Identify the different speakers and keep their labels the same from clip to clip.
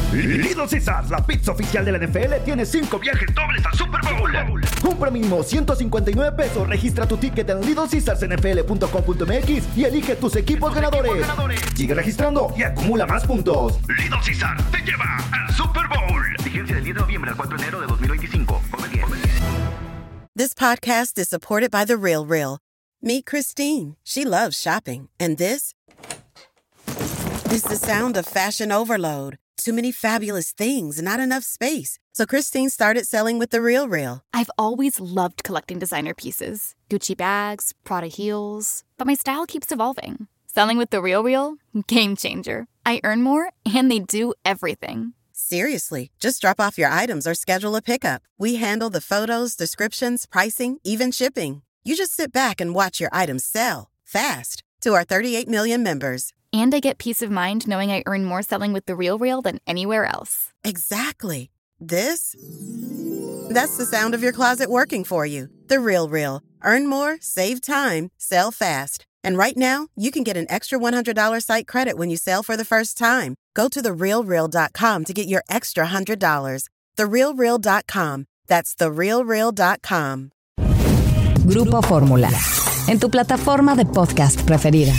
Speaker 1: Little Caesars, la pizza oficial de la NFL, tiene 5 viajes dobles al Super Bowl. Compra mínimo $159. Registra tu ticket en LittleCaesarsNFL.com.mx y elige tus equipos ganadores. Sigue registrando y acumula más puntos. Little Caesars te lleva al Super Bowl. Vigencia del 10 de noviembre al 4 de enero de 2025. Come bien.
Speaker 2: This podcast is supported by The RealReal. Meet Christine. She loves shopping. And this is the sound of fashion overload. Too many fabulous things, not enough space. So Christine started selling with The RealReal.
Speaker 3: I've always loved collecting designer pieces. Gucci bags, Prada heels. But my style keeps evolving. Selling with The RealReal? Game changer. I earn more, and they do everything.
Speaker 2: Seriously, just drop off your items or schedule a pickup. We handle the photos, descriptions, pricing, even shipping. You just sit back and watch your items sell fast to our 38 million members.
Speaker 3: And I get peace of mind knowing I earn more selling with The RealReal than anywhere else.
Speaker 2: Exactly. That's the sound of your closet working for you. The RealReal. Earn more, save time, sell fast. And right now, you can get an extra $100 site credit when you sell for the first time. Go to TheRealReal.com to get your extra $100. TheRealReal.com. That's TheRealReal.com.
Speaker 4: Grupo Fórmula. En tu plataforma de podcast preferida.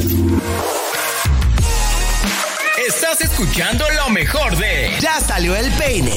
Speaker 5: Estás escuchando lo mejor de
Speaker 6: Ya salió el peine.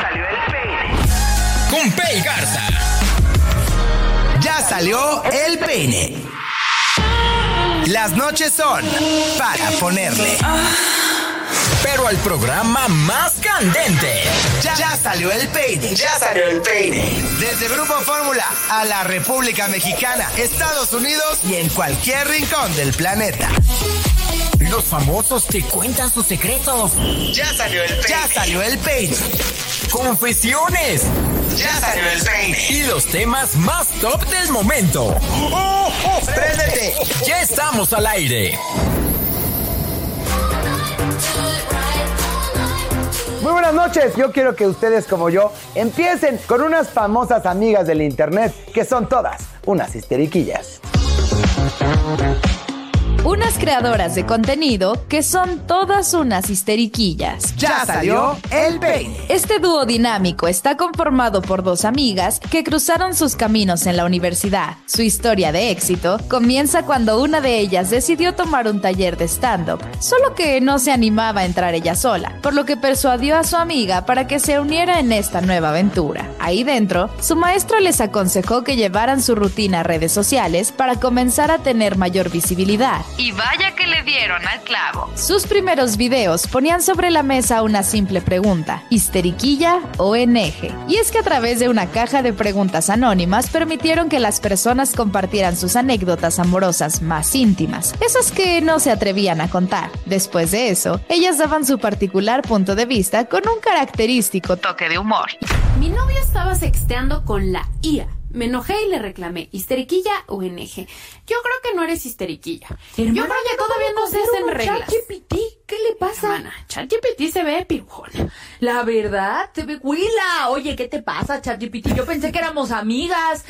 Speaker 5: Con Pei Garza.
Speaker 6: Ya salió el peine. Las noches son para ponerle.
Speaker 5: Pero al programa más candente.
Speaker 6: Ya salió el peine. Ya salió el peine. Desde Grupo Fórmula a la República Mexicana, Estados Unidos y en cualquier rincón del planeta.
Speaker 5: Los famosos te cuentan sus secretos.
Speaker 6: Ya salió el peine. Ya salió el peine.
Speaker 5: Confesiones.
Speaker 6: Ya salió el peine.
Speaker 5: Y los temas más top del momento.
Speaker 6: ¡Préndete!
Speaker 5: Ya estamos al aire.
Speaker 7: Muy buenas noches, yo quiero que ustedes como yo empiecen con unas famosas amigas del internet que son todas unas histeriquillas.
Speaker 8: Unas creadoras de contenido que son todas unas histeriquillas.
Speaker 6: Ya salió el peine.
Speaker 8: Este dúo dinámico está conformado por dos amigas que cruzaron sus caminos en la universidad. Su historia de éxito comienza cuando una de ellas decidió tomar un taller de stand-up, solo que no se animaba a entrar ella sola, por lo que persuadió a su amiga para que se uniera en esta nueva aventura. Ahí dentro, su maestro les aconsejó que llevaran su rutina a redes sociales para comenzar a tener mayor visibilidad. Y vaya que le dieron al clavo. Sus primeros videos ponían sobre la mesa una simple pregunta: ¿histeriquilla o eneje? Y es que a través de una caja de preguntas anónimas permitieron que las personas compartieran sus anécdotas amorosas más íntimas, esas que no se atrevían a contar. Después de eso, ellas daban su particular punto de vista con un característico toque de humor.
Speaker 9: Mi novio estaba sexteando con la IA. Me enojé y le reclamé, ¿histeriquilla o eneje? Yo creo que no eres histeriquilla.
Speaker 10: Hermana,
Speaker 9: yo creo que todavía no se hacen reglas.
Speaker 10: ChatGPT, ¿qué le pasa?
Speaker 9: Hermana, ChatGPT se ve pirujona.
Speaker 10: La verdad, se ve huila. Oye, ¿qué te pasa, ChatGPT? Yo pensé que éramos amigas.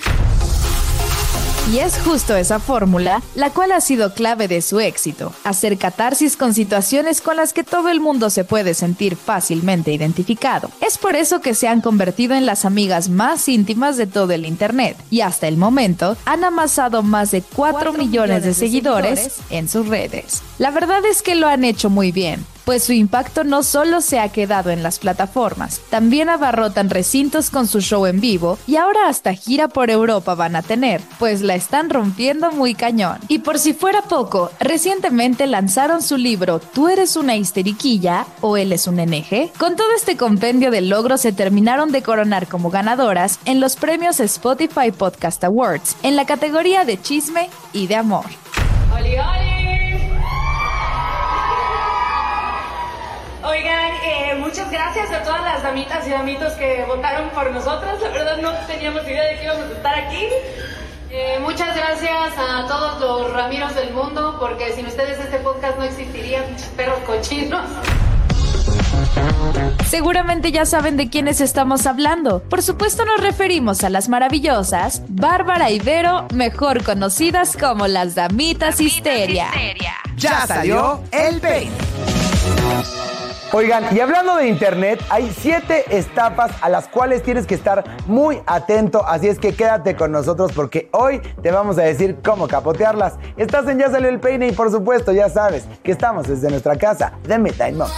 Speaker 8: Y es justo esa fórmula la cual ha sido clave de su éxito: hacer catarsis con situaciones con las que todo el mundo se puede sentir fácilmente identificado. Es por eso que se han convertido en las amigas más íntimas de todo el internet, y hasta el momento han amasado más de 4 millones de seguidores en sus redes. La verdad es que lo han hecho muy bien, pues su impacto no solo se ha quedado en las plataformas, también abarrotan recintos con su show en vivo y ahora hasta gira por Europa van a tener, pues la están rompiendo muy cañón. Y por si fuera poco, recientemente lanzaron su libro ¿Tú eres una histeriquilla o él es un eneje? Con todo este compendio de logros se terminaron de coronar como ganadoras en los premios Spotify Podcast Awards, en la categoría de chisme y de amor.
Speaker 11: ¡Oli, oli! Oigan, muchas gracias a todas las damitas y damitos que votaron por nosotros. La verdad no teníamos idea de que íbamos a estar aquí. Muchas gracias a todos los Ramiros del mundo, porque sin ustedes este podcast no existiría. Perros cochinos.
Speaker 8: Seguramente ya saben de quiénes estamos hablando. Por supuesto nos referimos a las maravillosas Bárbara y Vero, mejor conocidas como las Damitas Histeria.
Speaker 6: Ya salió el peine.
Speaker 7: Oigan, y hablando de internet, hay 7 estafas a las cuales tienes que estar muy atento, así es que quédate con nosotros porque hoy te vamos a decir cómo capotearlas. Estás en Ya Salió el Peine y por supuesto ya sabes que estamos desde nuestra casa de Midnight Moms.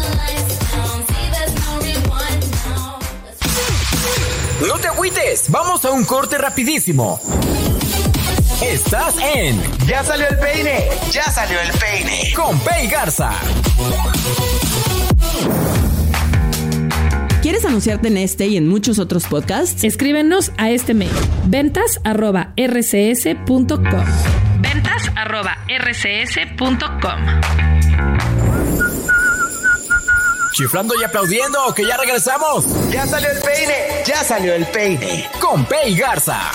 Speaker 5: No te agüites, vamos a un corte rapidísimo. Estás en
Speaker 6: Ya Salió el Peine. Ya Salió el Peine.
Speaker 5: Con Pei Garza.
Speaker 12: ¿Quieres anunciarte en este y en muchos otros podcasts?
Speaker 13: Escríbenos a este mail: ventas@rcs.com. ventas@rcs.com.
Speaker 5: Chiflando y aplaudiendo, que ya regresamos.
Speaker 6: Ya salió el peine. Ya salió el peine.
Speaker 5: Con Pei Garza.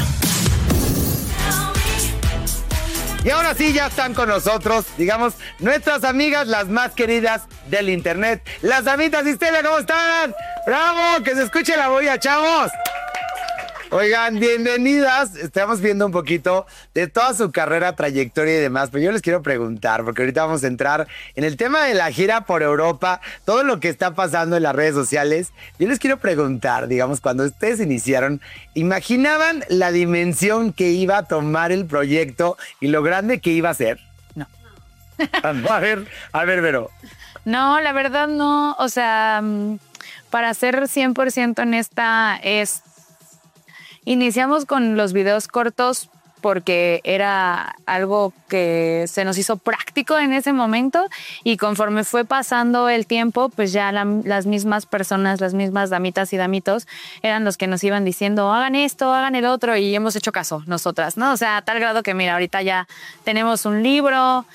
Speaker 7: Y ahora sí, ya están con nosotros, digamos, nuestras amigas, las más queridas del internet. Las damitas Istela, ¿cómo están? ¡Bravo! ¡Que se escuche la boya, chavos! Oigan, bienvenidas. Estamos viendo un poquito de toda su carrera, trayectoria y demás, pero yo les quiero preguntar, porque ahorita vamos a entrar en el tema de la gira por Europa, todo lo que está pasando en las redes sociales. Yo les quiero preguntar, digamos, cuando ustedes iniciaron, ¿imaginaban la dimensión que iba a tomar el proyecto y lo grande que iba a ser?
Speaker 14: No.
Speaker 7: A ver, Vero.
Speaker 14: No, la verdad no. O sea, para ser 100% honesta, iniciamos con los videos cortos porque era algo que se nos hizo práctico en ese momento, y conforme fue pasando el tiempo, pues ya las mismas personas, las mismas damitas y damitos eran los que nos iban diciendo, hagan esto, hagan el otro, y hemos hecho caso nosotras, ¿no? O sea, a tal grado que mira, ahorita ya tenemos un libro,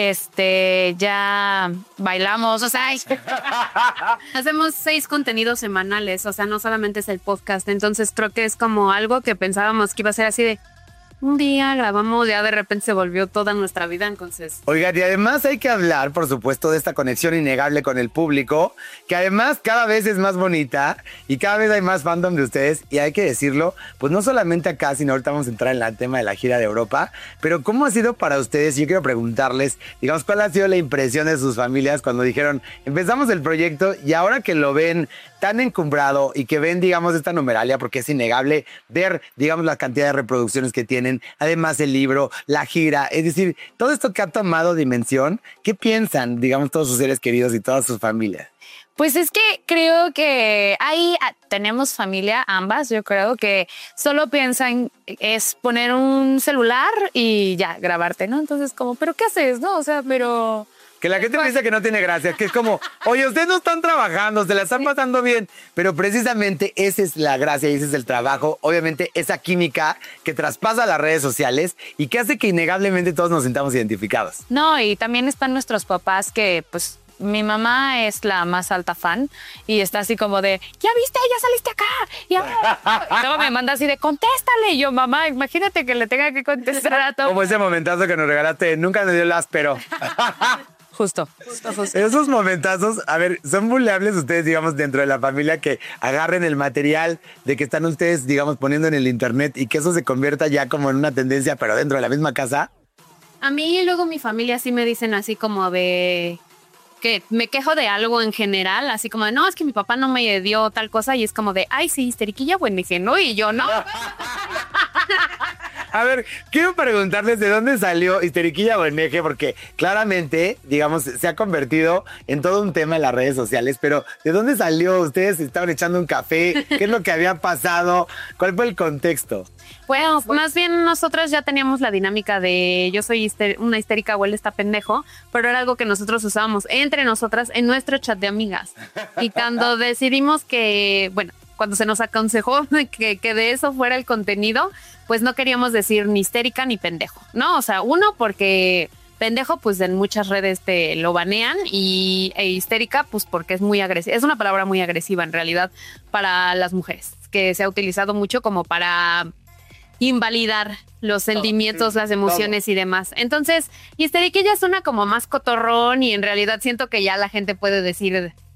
Speaker 14: ya bailamos, o sea,
Speaker 9: hacemos 6 contenidos semanales, o sea, no solamente es el podcast, entonces creo que es como algo que pensábamos que iba a ser así de un día grabamos, ya de repente se volvió toda nuestra vida, entonces.
Speaker 7: Oigan, y además hay que hablar, por supuesto, de esta conexión innegable con el público, que además cada vez es más bonita y cada vez hay más fandom de ustedes, y hay que decirlo, pues no solamente acá, sino ahorita vamos a entrar en el tema de la gira de Europa, pero ¿cómo ha sido para ustedes? Yo quiero preguntarles, digamos, ¿cuál ha sido la impresión de sus familias cuando dijeron, empezamos el proyecto y ahora que lo ven tan encumbrado y que ven, digamos, esta numeralia, porque es innegable ver, digamos, la cantidad de reproducciones que tienen, además el libro, la gira, es decir, todo esto que ha tomado dimensión, ¿qué piensan, digamos, todos sus seres queridos y todas sus familias?
Speaker 14: Pues es que creo que ahí tenemos familia, ambas, yo creo que solo piensan es poner un celular y ya, grabarte, ¿no? Entonces como, ¿pero qué haces, no? O sea, pero...
Speaker 7: Que la gente me dice que no tiene gracia, que es como, oye, ustedes no están trabajando, se la están pasando bien, pero precisamente esa es la gracia y ese es el trabajo, obviamente esa química que traspasa las redes sociales y que hace que innegablemente todos nos sintamos identificados.
Speaker 14: No, y también están nuestros papás que, pues, mi mamá es la más alta fan y está así como de, ¿ya viste? ¿Ya saliste acá? Y luego me manda así de, contéstale. Y yo, mamá, imagínate que le tenga que contestar a todo.
Speaker 7: Como ese momentazo que nos regalaste, nunca me dio el áspero.
Speaker 14: Justo.
Speaker 7: Esos momentazos, a ver, ¿son vulnerables ustedes, digamos, dentro de la familia que agarren el material de que están ustedes, digamos, poniendo en el internet y que eso se convierta ya como en una tendencia, pero dentro de la misma casa?
Speaker 9: A mí y luego mi familia sí me dicen así como de... que me quejo de algo en general, así como de, no, es que mi papá no me dio tal cosa, y es como de, ay, sí, histeriquilla, bueno, dije, no, y yo, no.
Speaker 7: A ver, quiero preguntarles de dónde salió Histeriquilla Bueneje, porque claramente, digamos, se ha convertido en todo un tema en las redes sociales, pero ¿de dónde salió? ¿Ustedes estaban echando un café? ¿Qué es lo que había pasado? ¿Cuál fue el contexto?
Speaker 9: Bueno, más bien nosotras ya teníamos la dinámica de yo soy una histérica o él está pendejo, pero era algo que nosotros usábamos entre nosotras en nuestro chat de amigas. Y cuando decidimos que, bueno, cuando se nos aconsejó que de eso fuera el contenido, pues no queríamos decir ni histérica ni pendejo, ¿no? O sea, uno, porque pendejo, pues en muchas redes te lo banean, e histérica, pues porque es muy agresiva. Es una palabra muy agresiva en realidad para las mujeres, que se ha utilizado mucho como para invalidar los sentimientos, las emociones y demás. Entonces, histeriquilla suena como más cotorrón y en realidad siento que ya la gente puede decir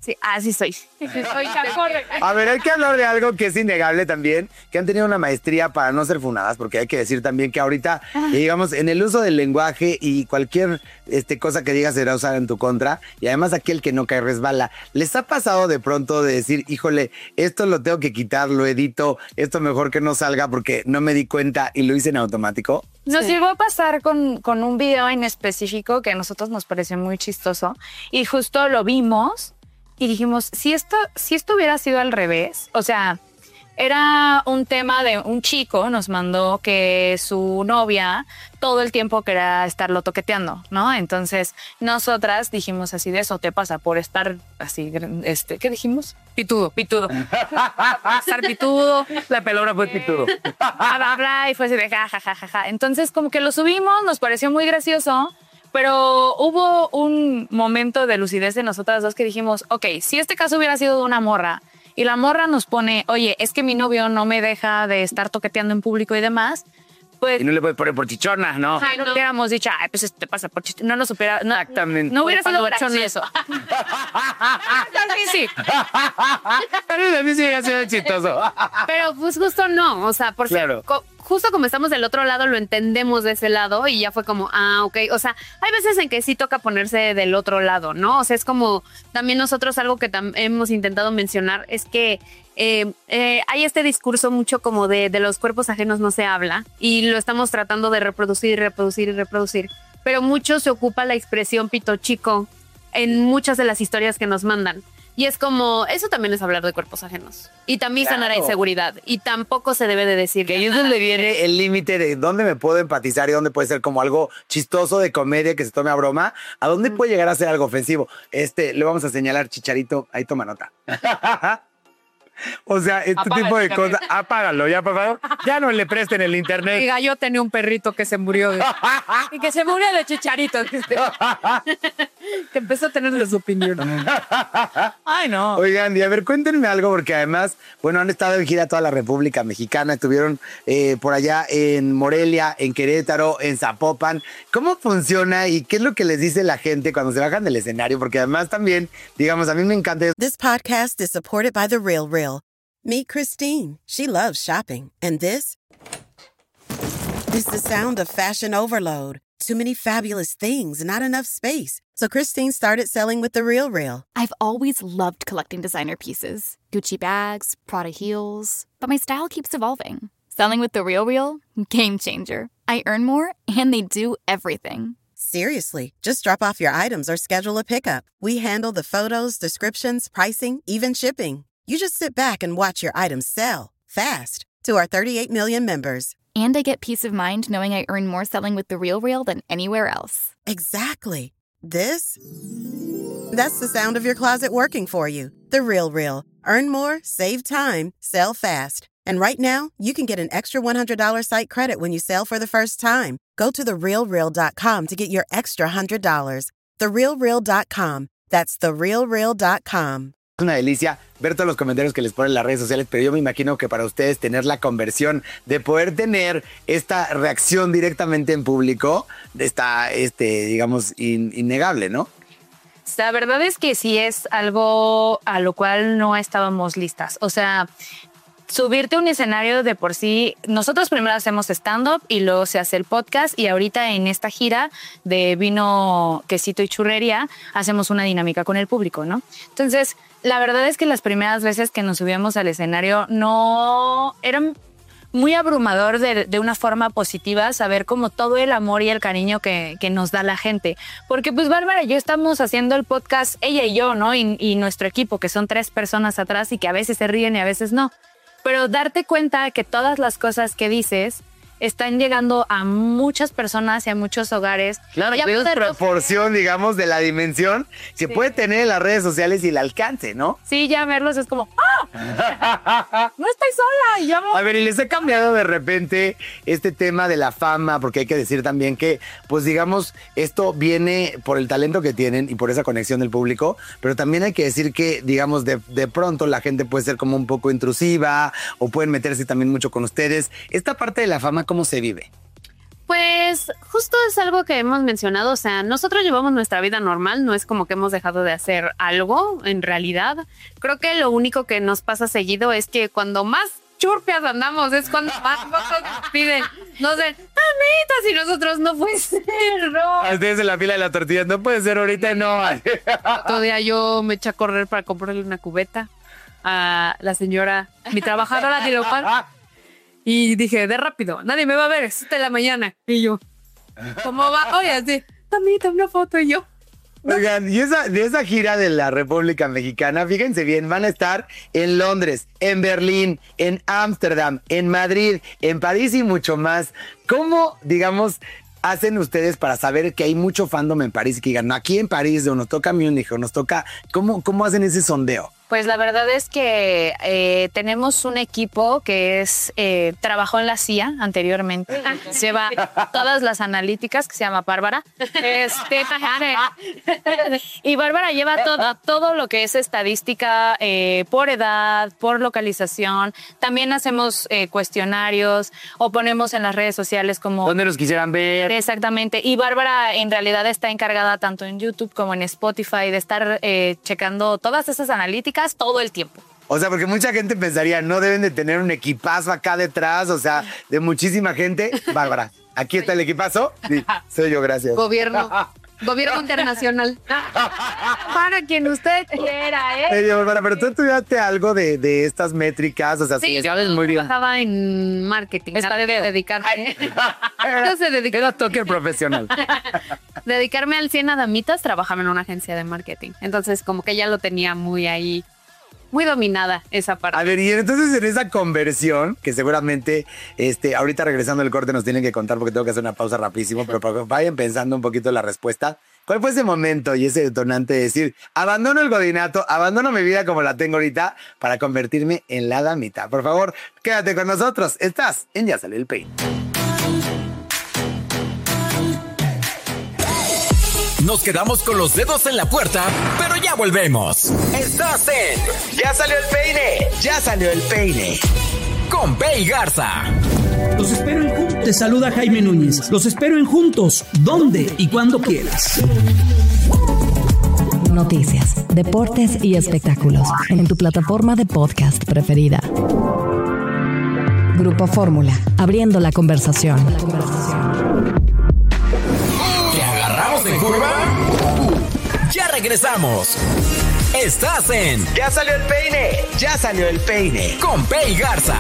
Speaker 14: Sí, así soy.
Speaker 7: A ver, hay que hablar de algo que es innegable también, que han tenido una maestría para no ser funadas, porque hay que decir también que ahorita, digamos, en el uso del lenguaje y cualquier cosa que digas será usada en tu contra, y además aquí el que no cae resbala. ¿Les ha pasado de pronto de decir, híjole, esto lo tengo que quitar, lo edito, esto mejor que no salga porque no me di cuenta y lo hice en automático?
Speaker 14: Nos llegó a pasar con un video en específico que a nosotros nos pareció muy chistoso y justo lo vimos y dijimos, si esto hubiera sido al revés, o sea, era un tema de un chico, nos mandó que su novia todo el tiempo quería estarlo toqueteando, ¿no? Entonces, nosotras dijimos así, de eso te pasa por estar así, ¿qué dijimos? Pitudo. Estar pitudo.
Speaker 7: La palabra fue pitudo.
Speaker 14: Y fue así de ja. Entonces, como que lo subimos, nos pareció muy gracioso, pero hubo un momento de lucidez de nosotras dos que dijimos, ok, si este caso hubiera sido de una morra, y la morra nos pone, oye, es que mi novio no me deja de estar toqueteando en público y demás, pues...
Speaker 7: Y no le puedes poner por chichona, ¿no?
Speaker 14: Ay, no hubiéramos dicho, ay, pues esto te pasa por chichona. No lo supiera. No,
Speaker 7: exactamente.
Speaker 14: No hubiera sido gracioso. Sí.
Speaker 7: A mí sí hubiera sido chistoso.
Speaker 9: Pero pues justo no, o sea, porque
Speaker 7: claro.
Speaker 9: Justo como estamos del otro lado, lo entendemos de ese lado y ya fue como, ok. O sea, hay veces en que sí toca ponerse del otro lado, ¿no? O sea, es como también nosotros algo que hemos intentado mencionar es que hay este discurso mucho como de los cuerpos ajenos no se habla y lo estamos tratando de reproducir, pero mucho se ocupa la expresión pito chico en muchas de las historias que nos mandan. Y es como, eso también es hablar de cuerpos ajenos. Y también genera inseguridad. Y tampoco se debe de decir.
Speaker 7: Que ahí es donde viene el límite de dónde me puedo empatizar y dónde puede ser como algo chistoso de comedia que se tome a broma. A dónde puede llegar a ser algo ofensivo. Le vamos a señalar, Chicharito. Ahí toma nota. O sea, tipo de cosas. Apágalo, ya, por favor. Ya no le presten el internet.
Speaker 14: Diga, yo tenía un perrito que se murió. Y que se murió de Chicharito. Que empezó a tener su opinión. Ay, no.
Speaker 7: Oigan, y a ver, cuéntenme algo, porque además, bueno, han estado en gira toda la República Mexicana. Estuvieron por allá en Morelia, en Querétaro, en Zapopan. ¿Cómo funciona y qué es lo que les dice la gente cuando se bajan del escenario? Porque además también, digamos, a mí me encanta.
Speaker 2: This podcast is supported by The Real Real. Meet Christine. She loves shopping. And this is the sound of fashion overload. Too many fabulous things, not enough space. So Christine started selling with The Real Real.
Speaker 3: I've always loved collecting designer pieces. Gucci bags, Prada heels. But my style keeps evolving. Selling with The Real Real? Game changer. I earn more, and they do everything.
Speaker 2: Seriously, just drop off your items or schedule a pickup. We handle the photos, descriptions, pricing, even shipping. You just sit back and watch your items sell fast to our 38 million members.
Speaker 3: And I get peace of mind knowing I earn more selling with The Real Real than anywhere else.
Speaker 2: Exactly. That's the sound of your closet working for you. The Real Real. Earn more, save time, sell fast. And right now, you can get an extra $100 site credit when you sell for the first time. Go to TheRealReal.com to get your extra $100. TheRealReal.com. That's TheRealReal.com.
Speaker 7: Es una delicia ver todos los comentarios que les ponen en las redes sociales, pero yo me imagino que para ustedes tener la conversión de poder tener esta reacción directamente en público está, digamos, innegable, ¿no?
Speaker 14: La verdad es que sí es algo a lo cual no estábamos listas. O sea, subirte a un escenario de por sí, nosotros primero hacemos stand-up y luego se hace el podcast y ahorita en esta gira de vino, quesito y churrería hacemos una dinámica con el público, ¿no? Entonces, la verdad es que las primeras veces que nos subíamos al escenario no eran muy abrumador de una forma positiva saber como todo el amor y el cariño que nos da la gente. Porque pues Bárbara y yo estamos haciendo el podcast, ella y yo, ¿no? Y nuestro equipo, que son 3 personas atrás y que a veces se ríen y a veces no. Pero darte cuenta que todas las cosas que dices están llegando a muchas personas y a muchos hogares.
Speaker 7: Claro, que es proporción, digamos, de la dimensión se puede tener en las redes sociales y el alcance, ¿no?
Speaker 14: Sí, ya verlos es como, ¡ah! ¡No estoy sola! Y
Speaker 7: a ver, ¿y les ha cambiado de repente este tema de la fama? Porque hay que decir también que, pues digamos, esto viene por el talento que tienen y por esa conexión del público, pero también hay que decir que, digamos, de pronto la gente puede ser como un poco intrusiva o pueden meterse también mucho con ustedes. Esta parte de la fama, ¿cómo se vive?
Speaker 9: Pues justo es algo que hemos mencionado, o sea, nosotros llevamos nuestra vida normal, no es como que hemos dejado de hacer algo en realidad. Creo que lo único que nos pasa seguido es que cuando más churpias andamos es cuando más cosas nos piden, no sé, amitas, y nosotros no puede ser, no.
Speaker 7: Ustedes en la fila de la tortilla, no puede ser ahorita, no.
Speaker 9: Otro día yo me eché a correr para comprarle una cubeta a la señora, mi trabajadora de local. Y dije, de rápido, nadie me va a ver, es 7 de la mañana. Y yo, ¿cómo va? Oye, así, tamita, una foto. Y yo,
Speaker 7: Oigan, y de esa gira de la República Mexicana, fíjense bien, van a estar en Londres, en Berlín, en Ámsterdam, en Madrid, en París y mucho más. ¿Cómo, digamos, hacen ustedes para saber que hay mucho fandom en París y que digan, no, aquí en París, o nos toca Múnich, o nos toca... ¿Cómo hacen ese sondeo?
Speaker 14: Pues la verdad es que tenemos un equipo que trabajó en la CIA anteriormente, lleva todas las analíticas, que se llama Bárbara. Y Bárbara lleva todo lo que es estadística por edad, por localización. También hacemos cuestionarios o ponemos en las redes sociales como...
Speaker 7: ¿Dónde nos quisieran ver?
Speaker 14: Exactamente. Y Bárbara en realidad está encargada tanto en YouTube como en Spotify de estar checando todas esas analíticas todo el tiempo.
Speaker 7: O sea, porque mucha gente pensaría, no deben de tener un equipazo acá detrás, o sea, de muchísima gente. Bárbara, aquí está el equipazo. Sí, soy yo, gracias.
Speaker 9: Gobierno internacional. Para quien usted quiera, ¿eh?
Speaker 7: Oye, Bárbara, pero tú estudiaste algo de estas métricas, o sea,
Speaker 9: sí,
Speaker 7: sabes muy bien.
Speaker 9: Estaba en marketing.
Speaker 14: Está de
Speaker 9: dedicarme.
Speaker 7: Era toque profesional.
Speaker 9: Dedicarme al 100 a damitas, trabajaba en una agencia de marketing. Entonces, como que ya lo tenía muy ahí, muy dominada esa parte.
Speaker 7: A ver, y entonces en esa conversión, que seguramente ahorita regresando del corte nos tienen que contar porque tengo que hacer una pausa rapidísimo, pero para que vayan pensando un poquito la respuesta. ¿Cuál fue ese momento y ese detonante de decir, abandono el godinato, abandono mi vida como la tengo ahorita para convertirme en la damita? Por favor, quédate con nosotros. Estás en Ya Salió el Peine.
Speaker 5: Nos quedamos con los dedos en la puerta, pero ya volvemos. Estás en
Speaker 6: Ya Salió el Peine. Ya Salió el Peine.
Speaker 5: Con Pei Garza.
Speaker 15: Los espero en Juntos. Te saluda Jaime Núñez. Los espero en Juntos. ¿Dónde y cuando quieras?
Speaker 4: Noticias, deportes y espectáculos en tu plataforma de podcast preferida. Grupo Fórmula, abriendo la conversación.
Speaker 5: ¿Te agarramos de curva? Ya regresamos. Estás en
Speaker 6: Ya Salió el Peine. Ya Salió el Peine.
Speaker 5: Con Pei Garza.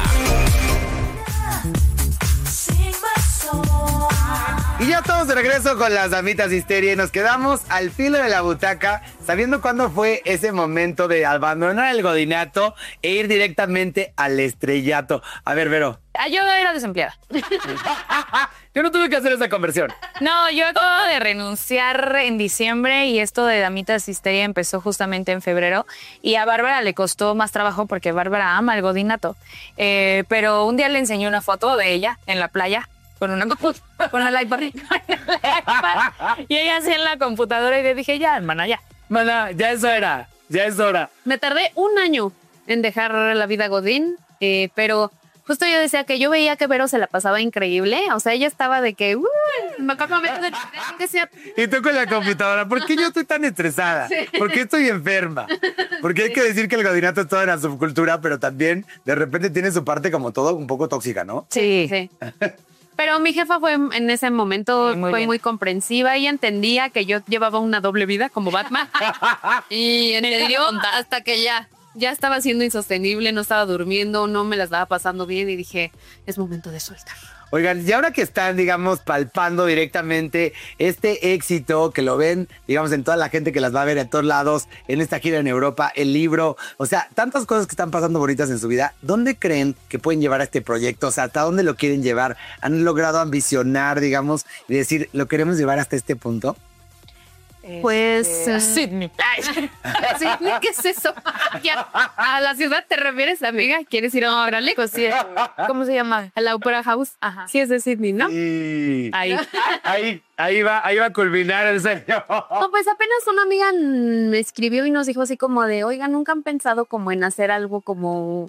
Speaker 7: Y ya estamos de regreso con las damitas de Histeria y nos quedamos al filo de la butaca sabiendo cuándo fue ese momento de abandonar el godinato e ir directamente al estrellato. A ver, Vero.
Speaker 14: Yo era desempleada.
Speaker 7: Yo no tuve que hacer esa conversión.
Speaker 14: No, yo acabo de renunciar en diciembre y esto de Damitas Histeria empezó justamente en febrero y a Bárbara le costó más trabajo porque Bárbara ama el godinato. Pero un día le enseñé una foto de ella en la playa con el iPad. Y ella así en la computadora y le dije, ya, hermana, ya.
Speaker 7: Mana, ya es hora.
Speaker 9: Me tardé un año en dejar la vida godín, pero justo yo decía que yo veía que Vero se la pasaba increíble. O sea, ella estaba de que... me acabo de...
Speaker 7: Y tú con la computadora. ¿Por qué yo estoy tan estresada?
Speaker 9: Sí.
Speaker 7: ¿Por qué estoy enferma? Porque hay que decir que el godinato es toda una subcultura, pero también de repente tiene su parte como todo un poco tóxica, ¿no?
Speaker 9: Sí. Pero mi jefa fue en ese momento muy comprensiva y entendía que yo llevaba una doble vida como Batman. Y entendió hasta que ya estaba siendo insostenible, no estaba durmiendo, no me la estaba pasando bien y dije, es momento de soltar.
Speaker 7: Oigan, y ahora que están, digamos, palpando directamente este éxito, que lo ven, digamos, en toda la gente que las va a ver en todos lados, en esta gira en Europa, el libro, o sea, tantas cosas que están pasando bonitas en su vida, ¿dónde creen que pueden llevar a este proyecto? O sea, ¿hasta dónde lo quieren llevar? ¿Han logrado ambicionar, digamos, y decir, lo queremos llevar hasta este punto?
Speaker 9: Pues...
Speaker 14: Sydney.
Speaker 9: Sydney, ¿qué es eso? ¿A la ciudad te refieres, amiga? ¿Quieres ir a Órale? Pues sí. ¿Cómo se llama? A la Opera House. Ajá. Sí, es de Sydney, ¿no?
Speaker 7: Sí.
Speaker 9: Ahí
Speaker 7: va a culminar el señor.
Speaker 9: No, pues apenas una amiga me escribió y nos dijo así como de, oiga, ¿nunca han pensado como en hacer algo como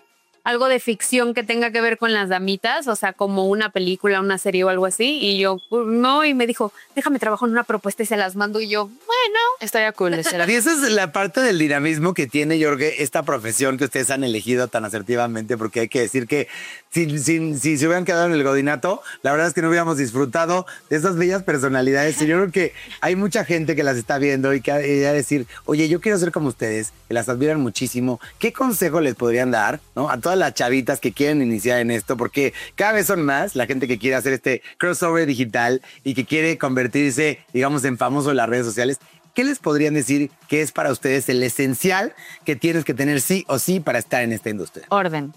Speaker 9: algo de ficción que tenga que ver con las damitas, o sea, como una película, una serie o algo así. Y yo, no, y me dijo, déjame trabajo en una propuesta y se las mando. Y yo, bueno.
Speaker 14: Estaría cool.
Speaker 7: Y esa es la parte del dinamismo que tiene, yo creo que esta profesión que ustedes han elegido tan asertivamente, porque hay que decir que si se hubieran quedado en el godinato, la verdad es que no hubiéramos disfrutado de esas bellas personalidades. Y yo creo que hay mucha gente que las está viendo y que va a decir, oye, yo quiero ser como ustedes, que las admiran muchísimo. ¿Qué consejo les podrían dar, ¿no? A todas las chavitas que quieren iniciar en esto? Porque cada vez son más la gente que quiere hacer este crossover digital y que quiere convertirse, digamos, en famoso en las redes sociales. ¿Qué les podrían decir que es para ustedes el esencial que tienes que tener sí o sí para estar en esta industria?
Speaker 14: Orden.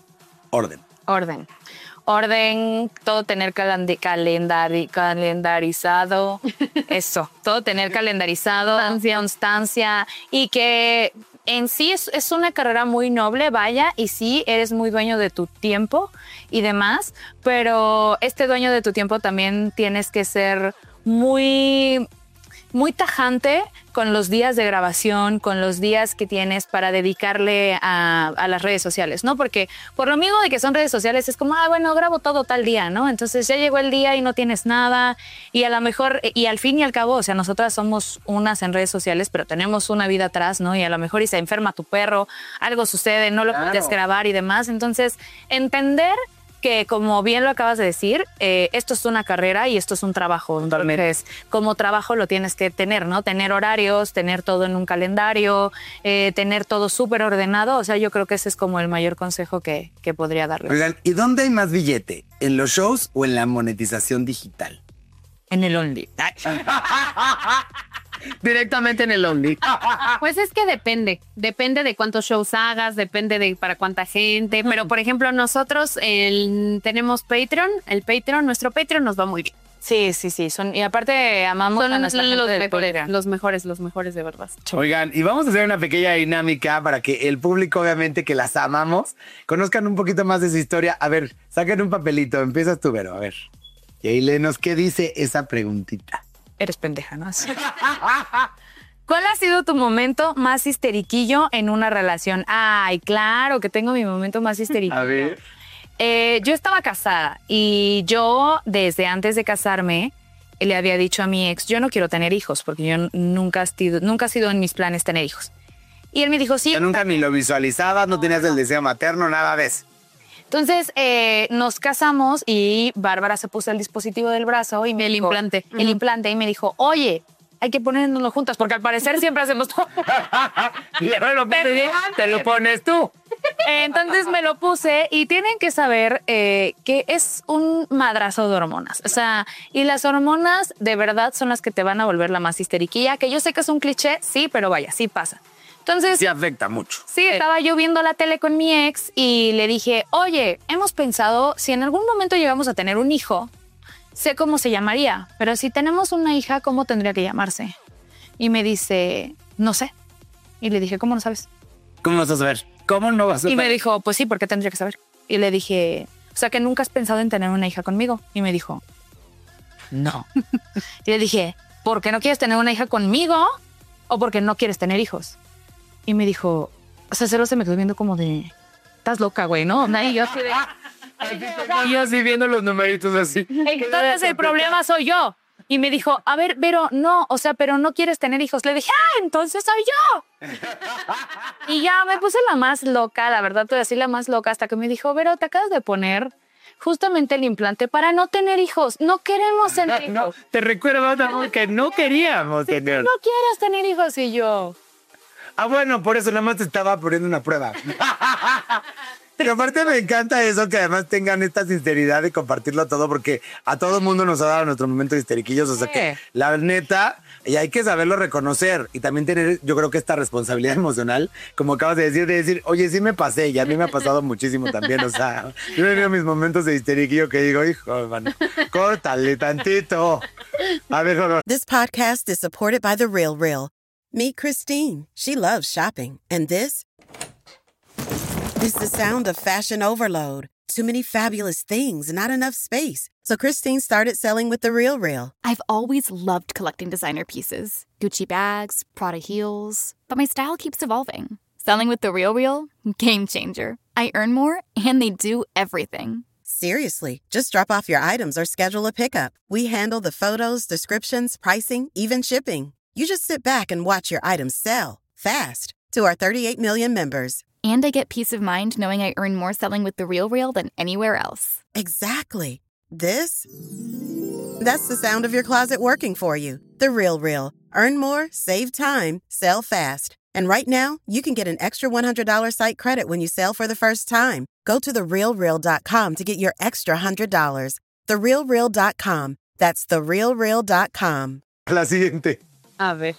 Speaker 14: Todo tener calendarizado. Eso, todo tener calendarizado, constancia y que en sí es una carrera muy noble, vaya, y sí, eres muy dueño de tu tiempo y demás, pero este dueño de tu tiempo también tienes que ser muy tajante con los días de grabación, con los días que tienes para dedicarle a las redes sociales, ¿no? Porque por lo mismo de que son redes sociales es como, bueno, grabo todo tal día, ¿no? Entonces ya llegó el día y no tienes nada y a lo mejor, y al fin y al cabo, o sea, nosotras somos unas en redes sociales, pero tenemos una vida atrás, ¿no? Y a lo mejor y se enferma tu perro, algo sucede, no lo puedes grabar y demás. Entonces, entender que, como bien lo acabas de decir, esto es una carrera y esto es un trabajo. Entonces, como trabajo lo tienes que tener, ¿no? Tener horarios, tener todo en un calendario, tener todo súper ordenado. O sea, yo creo que ese es como el mayor consejo que podría darles.
Speaker 7: Oigan, ¿y dónde hay más billete? ¿En los shows o en la monetización digital?
Speaker 14: En el Only.
Speaker 7: Directamente en el Only.
Speaker 9: Pues es que depende de cuántos shows hagas, depende de para cuánta gente, pero por ejemplo nosotros tenemos Patreon, nuestro Patreon nos va muy bien.
Speaker 14: Sí, y aparte amamos a nuestra gente
Speaker 9: los mejores de verdad.
Speaker 7: Oigan, y vamos a hacer una pequeña dinámica para que el público, obviamente, que las amamos, conozcan un poquito más de su historia. A ver, saquen un papelito, empiezas tú, Vero, a ver. Y ahí léenos qué dice esa preguntita.
Speaker 14: Eres pendeja, ¿no? ¿Cuál ha sido tu momento más histeriquillo en una relación? Ay, claro que tengo mi momento más histeriquillo.
Speaker 7: A ver.
Speaker 14: Yo estaba casada y yo, desde antes de casarme, le había dicho a mi ex, yo no quiero tener hijos porque yo nunca ha sido en mis planes tener hijos. Y él me dijo, sí.
Speaker 7: Yo nunca ni lo visualizabas, no tenías el deseo materno, nada de eso.
Speaker 14: Entonces nos casamos y Bárbara se puso el dispositivo del brazo y
Speaker 9: el implante
Speaker 14: y me dijo, oye, hay que ponernoslo juntas porque al parecer siempre hacemos todo.
Speaker 7: Te lo pones tú.
Speaker 14: Entonces me lo puse y tienen que saber que es un madrazo de hormonas. O sea, y las hormonas de verdad son las que te van a volver la más histeriquilla, que yo sé que es un cliché, sí, pero vaya, sí pasa. Entonces,
Speaker 7: sí afecta mucho.
Speaker 14: Sí, estaba yo viendo la tele con mi ex y le dije, oye, hemos pensado, si en algún momento llegamos a tener un hijo, sé cómo se llamaría, pero si tenemos una hija, ¿cómo tendría que llamarse? Y me dice, no sé. Y le dije, ¿cómo no sabes?
Speaker 7: ¿Cómo vas a saber? ¿Cómo no vas a saber?
Speaker 14: Y me dijo, pues sí, ¿por qué tendría que saber? Y le dije, o sea, que nunca has pensado en tener una hija conmigo. Y me dijo, no. Y le dije, ¿por qué no quieres tener una hija conmigo o porque no quieres tener hijos? Y me dijo, o sea, se me quedó viendo como de, estás loca, güey, ¿no? Y yo así de...
Speaker 7: Y así viendo los numeritos así.
Speaker 14: Entonces el problema soy yo. Y me dijo, a ver, Vero, no, o sea, pero no quieres tener hijos. Le dije, entonces soy yo. Y ya me puse la más loca, la verdad, estoy así la más loca, hasta que me dijo, Vero, te acabas de poner justamente el implante para no tener hijos. No queremos tener hijos.
Speaker 7: No, te recuerdo que no queríamos tener.
Speaker 14: No quieres tener hijos. Y yo...
Speaker 7: bueno, por eso nada más te estaba poniendo una prueba. Pero aparte me encanta eso, que además tengan esta sinceridad de compartirlo todo, porque a todo el mundo nos ha dado nuestros momentos histeriquillos, o sea que la neta, y hay que saberlo reconocer y también tener, yo creo que esta responsabilidad emocional, como acabas de decir, oye, sí me pasé, y a mí me ha pasado muchísimo también, o sea, yo he tenido mis momentos de histeriquillo que digo, hijo, hermano, córtale tantito. A ver, Jorge.
Speaker 2: This podcast is supported by The Real Real. Meet Christine. She loves shopping. And this is the sound of fashion overload. Too many fabulous things, not enough space. So Christine started selling with The Real Real.
Speaker 3: I've always loved collecting designer pieces. Gucci bags, Prada heels. But my style keeps evolving. Selling with The RealReal? Game changer. I earn more, and they do everything.
Speaker 2: Seriously, just drop off your items or schedule a pickup. We handle the photos, descriptions, pricing, even shipping. You just sit back and watch your items sell fast to our 38 million members.
Speaker 3: And I get peace of mind knowing I earn more selling with The RealReal than anywhere else.
Speaker 2: Exactly. That's the sound of your closet working for you. The RealReal. Earn more, save time, sell fast. And right now, you can get an extra $100 site credit when you sell for the first time. Go to TheRealReal.com to get your extra $100. TheRealReal.com. That's TheRealReal.com.
Speaker 7: La siguiente.
Speaker 9: A ver.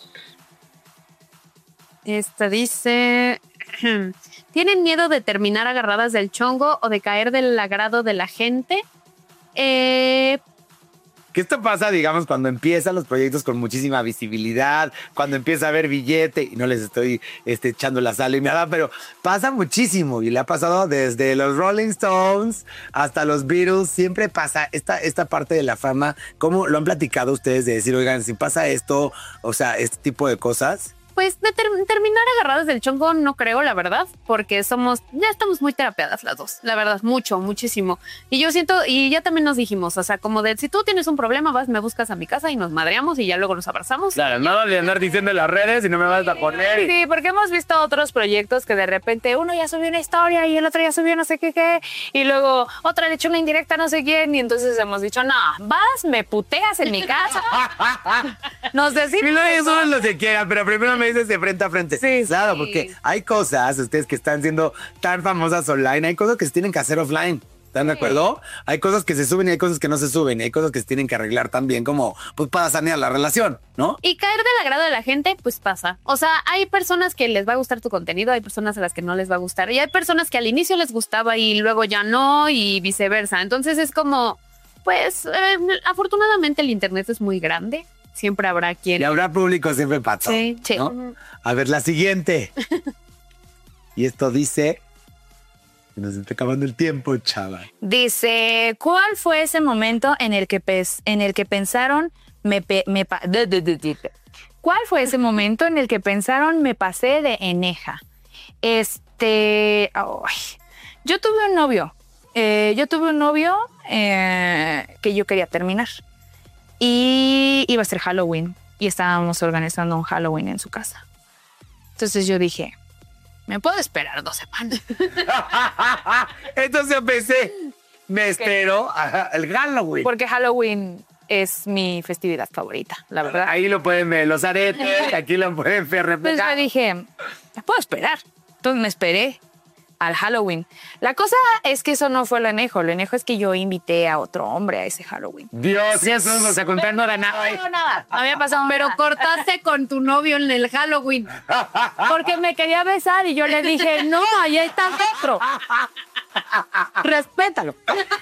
Speaker 9: Esta dice... ¿Tienen miedo de terminar agarradas del chongo o de caer del agrado de la gente?
Speaker 7: Que esto pasa, digamos, cuando empiezan los proyectos con muchísima visibilidad, cuando empieza a haber billete, y no les estoy echando la sal y me da, pero pasa muchísimo y le ha pasado desde los Rolling Stones hasta los Beatles, siempre pasa esta parte de la fama. ¿Cómo lo han platicado ustedes de decir, oigan, si pasa esto, o sea, este tipo de cosas?
Speaker 9: Pues de terminar agarradas del chongo no creo, la verdad, porque ya estamos muy terapeadas las dos, la verdad, muchísimo. Y yo siento, y ya también nos dijimos, o sea, como de si tú tienes un problema, me buscas a mi casa y nos madreamos y ya luego nos abrazamos.
Speaker 7: Claro, nada de andar diciendo en las redes y no me vas a poner.
Speaker 14: Sí, porque hemos visto otros proyectos que de repente uno ya subió una historia y el otro ya subió no sé qué, y luego otra le echó una indirecta a no sé quién, y entonces hemos dicho, no, me puteas en mi casa. Nos decimos.
Speaker 7: Y luego eso es lo que quieran, pero primero me dices de frente a frente.
Speaker 14: Sí,
Speaker 7: claro,
Speaker 14: sí.
Speaker 7: Porque hay cosas, ustedes que están siendo tan famosas online, hay cosas que se tienen que hacer offline. ¿Están de acuerdo? Hay cosas que se suben y hay cosas que no se suben. Y hay cosas que se tienen que arreglar también como pues para sanear la relación, ¿no?
Speaker 9: Y caer del agrado de la gente, pues pasa. O sea, hay personas que les va a gustar tu contenido, hay personas a las que no les va a gustar. Y hay personas que al inicio les gustaba y luego ya no y viceversa. Entonces es como, pues, afortunadamente el internet es muy grande. Siempre habrá quien...
Speaker 7: Y habrá público siempre pato.
Speaker 9: Sí.
Speaker 7: ¿No? A ver, la siguiente. Y esto dice... Nos está acabando el tiempo, chava.
Speaker 14: Dice, ¿cuál fue ese momento en el que pensaron ¿Cuál fue ese momento en el que pensaron me pasé de eneja? Yo tuve un novio. Que yo quería terminar. Y iba a ser Halloween. Y estábamos organizando un Halloween en su casa. Entonces yo dije, me puedo esperar 2 semanas.
Speaker 7: Entonces empecé. Me espero el Halloween.
Speaker 14: Porque Halloween es mi festividad favorita, la verdad.
Speaker 7: Ahí lo pueden ver, los aretes, aquí lo pueden ver.
Speaker 14: Entonces yo dije, me puedo esperar. Entonces me esperé al Halloween. La cosa es que eso no fue lo enejo. Lo enejo es que yo invité a otro hombre a ese Halloween.
Speaker 7: Dios, eso no se contar, no era nada.
Speaker 14: No, nada. Había pasado.
Speaker 9: Pero cortaste con tu novio en el Halloween.
Speaker 14: Porque me quería besar y yo le dije, no, ahí está otro. Respétalo.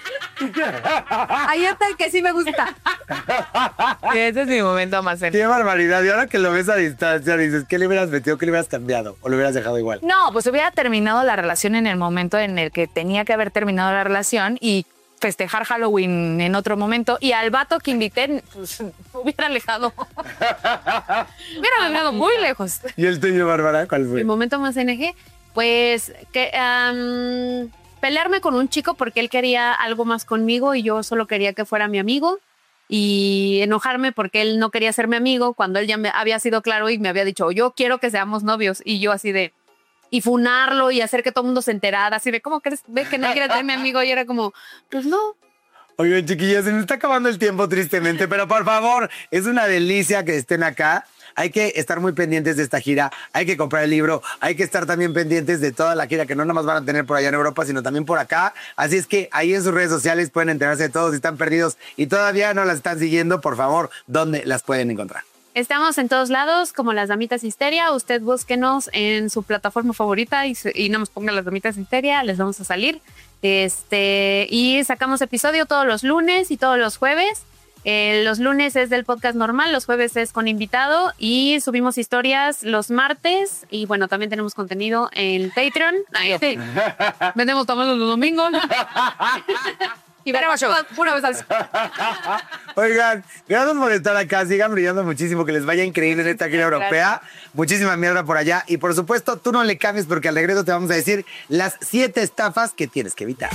Speaker 9: Ahí está el que sí me gusta.
Speaker 14: Ese es mi momento más feliz.
Speaker 7: Qué barbaridad. Y ahora que lo ves a distancia, dices, ¿qué le hubieras metido? ¿Qué le hubieras cambiado? ¿O lo hubieras dejado igual?
Speaker 14: No, pues hubiera terminado la relación en el momento en el que tenía que haber terminado la relación y festejar Halloween en otro momento. Y al vato que invité, pues, me hubiera alejado. Hubiera alejado muy lejos.
Speaker 7: ¿Y el tuyo, Bárbara? ¿Cuál fue?
Speaker 9: El momento más NG, pues que pelearme con un chico porque él quería algo más conmigo y yo solo quería que fuera mi amigo. Y enojarme porque él no quería ser mi amigo cuando él ya me había sido claro y me había dicho, yo quiero que seamos novios. Y yo así de... Y funarlo y hacer que todo el mundo se enterara. Así de, ¿cómo crees? Ve que no quiere ser mi amigo. Y era como, pues no.
Speaker 7: Oigan, chiquillas, se me está acabando el tiempo tristemente, pero por favor, es una delicia que estén acá. Hay que estar muy pendientes de esta gira, hay que comprar el libro, hay que estar también pendientes de toda la gira que no nada más van a tener por allá en Europa, sino también por acá. Así es que ahí en sus redes sociales pueden enterarse de todo. Si están perdidos y todavía no las están siguiendo, por favor, ¿dónde las pueden encontrar?
Speaker 9: Estamos en todos lados, como Las Damitas Histeria. Usted búsquenos en su plataforma favorita y no nos ponga Las Damitas Histeria, les vamos a salir. Y sacamos episodio todos los lunes y todos los jueves. Los lunes es del podcast normal, los jueves es con invitado y subimos historias los martes. Y bueno, también tenemos contenido en Patreon. Sí. Vendemos también los domingos. Tenemos shows. Pura vez al...
Speaker 7: Oigan, gracias por estar acá. Sigan brillando muchísimo. Que les vaya increíble en esta gira europea. Muchísima mierda por allá. Y por supuesto, tú no le cambies porque al regreso te vamos a decir las 7 estafas que tienes que evitar.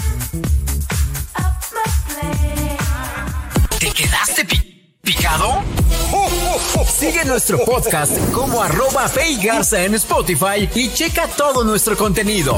Speaker 5: ¿Te quedaste picado? Sigue nuestro podcast como @FeyGarza en Spotify y checa todo nuestro contenido.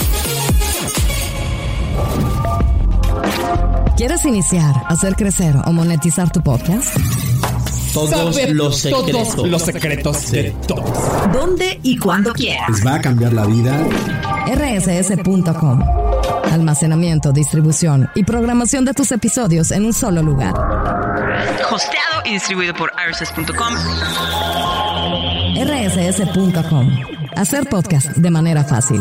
Speaker 4: ¿Quieres iniciar, hacer crecer o monetizar tu podcast?
Speaker 15: Todos los secretos de todos.
Speaker 4: ¿Dónde y cuándo quieras?
Speaker 15: Les va a cambiar la vida.
Speaker 4: rss.com. Almacenamiento, distribución y programación de tus episodios en un solo lugar.
Speaker 16: Hosteado y distribuido por rss.com.
Speaker 4: rss.com. Hacer podcast de manera fácil.